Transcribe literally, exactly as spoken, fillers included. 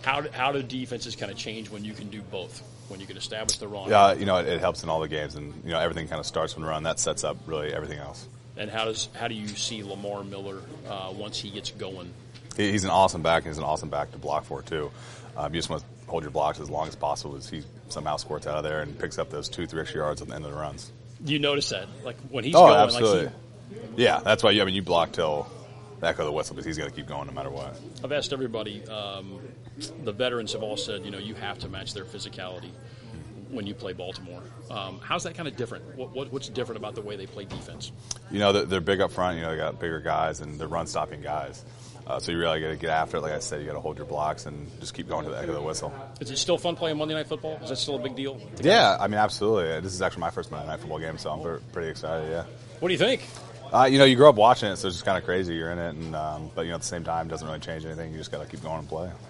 How do, how do defenses kind of change when you can do both? When you can establish the run? Yeah, you know, it, it helps in all the games, and you know everything kind of starts from the run. That sets up really everything else. And how does how do you see Lamar Miller uh, once he gets going? He, he's an awesome back, and he's an awesome back to block for too. Um, you just want to hold your blocks as long as possible as he somehow squirts out of there and picks up those two, three extra yards at the end of the runs. Do you notice that, like when he's oh, going? Absolutely. Like he, yeah, that's why. You, I mean, you block till the echo of the whistle because he's going to keep going no matter what. I've asked everybody. Um, the veterans have all said, you know, you have to match their physicality when you play Baltimore. Um, how's that kind of different? What, what, what's different about the way they play defense? You know, they're, they're big up front. You know, they got bigger guys and they're run-stopping guys. Uh, so you really got to get after it. Like I said, you got to hold your blocks and just keep going to the echo of the whistle. Is it still fun playing Monday Night Football? Is that still a big deal? Yeah, I mean, absolutely. This is actually my first Monday Night Football game, so I'm very, pretty excited, yeah. What do you think? Uh, you know, you grow up watching it, so it's just kind of crazy. You're in it, and um, but, you know, at the same time, it doesn't really change anything. You just got to keep going and play.